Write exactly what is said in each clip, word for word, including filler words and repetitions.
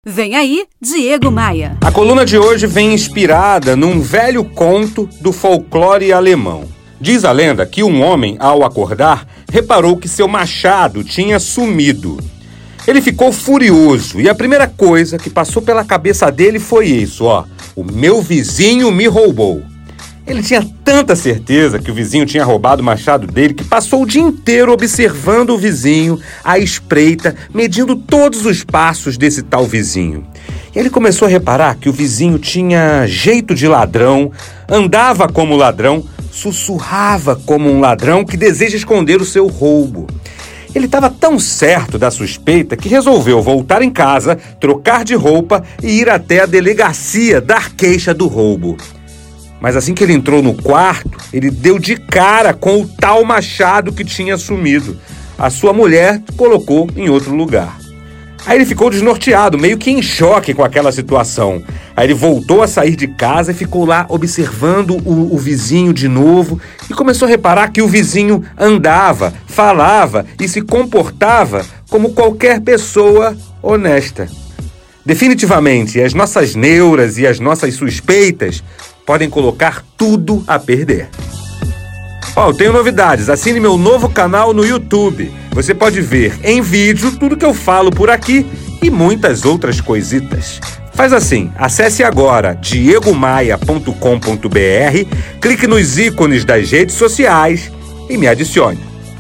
Vem aí, Diego Maia. A coluna de hoje vem inspirada num velho conto do folclore alemão. Diz a lenda que um homem, ao acordar, reparou que seu machado tinha sumido. Ele ficou furioso e a primeira coisa que passou pela cabeça dele foi isso, ó. O meu vizinho me roubou. Ele tinha tanta certeza que o vizinho tinha roubado o machado dele que passou o dia inteiro observando o vizinho, à espreita, medindo todos os passos desse tal vizinho. E ele começou a reparar que o vizinho tinha jeito de ladrão, andava como ladrão, sussurrava como um ladrão que deseja esconder o seu roubo. Ele estava tão certo da suspeita que resolveu voltar em casa, trocar de roupa e ir até a delegacia dar queixa do roubo. Mas assim que ele entrou no quarto, ele deu de cara com o tal machado que tinha sumido. A sua mulher colocou em outro lugar. Aí ele ficou desnorteado, meio que em choque com aquela situação. Aí ele voltou a sair de casa e ficou lá observando o, o vizinho de novo e começou a reparar que o vizinho andava, falava e se comportava como qualquer pessoa honesta. Definitivamente, as nossas neuras e as nossas suspeitas podem colocar tudo a perder. Ó, oh, eu tenho novidades. Assine meu novo canal no YouTube. Você pode ver em vídeo tudo que eu falo por aqui e muitas outras coisitas. Faz assim, acesse agora diego maia ponto com ponto b r, clique nos ícones das redes sociais e me adicione.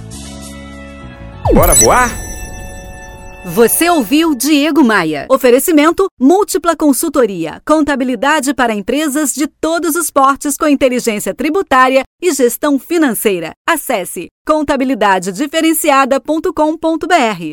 Bora voar? Você ouviu Diego Maia. Oferecimento Múltipla Consultoria. Contabilidade para empresas de todos os portes com inteligência tributária e gestão financeira. Acesse contabilidade diferenciada ponto com ponto b r.